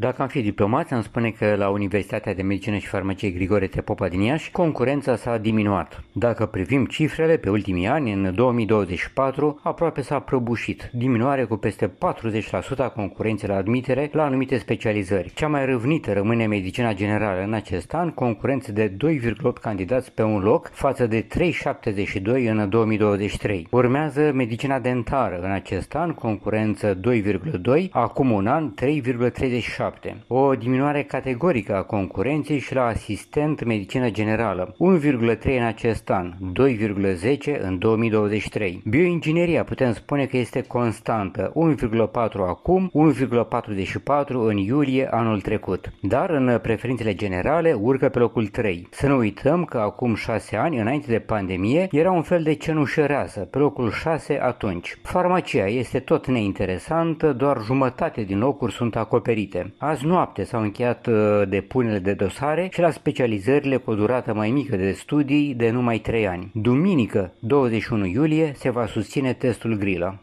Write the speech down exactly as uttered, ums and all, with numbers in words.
Dacă am fi diplomat, am spune că la Universitatea de Medicină și Farmacie Grigore Tepopa din Iași, concurența s-a diminuat. Dacă privim cifrele pe ultimii ani, în două mii douăzeci și patru, aproape s-a prăbușit, diminuare cu peste patruzeci la sută a concurenței la admitere la anumite specializări. Cea mai râvnită rămâne medicina generală în acest an, concurență de doi virgulă opt candidați pe un loc, față de trei virgulă șaptezeci și doi în două mii douăzeci și trei. Urmează medicina dentară în acest an, concurență doi virgulă doi, acum un an trei virgulă treizeci și șapte. O diminuare categorică a concurenței și la asistent medicină generală, unu virgulă trei în acest an, doi virgulă zece în două mii douăzeci și trei. Bioingineria putem spune că este constantă, unu virgulă patru acum, unu virgulă patruzeci și patru în iulie anul trecut. Dar în preferințele generale urcă pe locul trei. Să nu uităm că acum șase ani, înainte de pandemie, era un fel de cenușăreasă, pe locul șase atunci. Farmacia este tot neinteresantă, doar jumătate din locuri sunt acoperite. Azi noapte s-au încheiat depunerile de dosare și la specializările cu o durată mai mică de studii de numai trei ani. Duminică, douăzeci și unu iulie, se va susține testul Grila.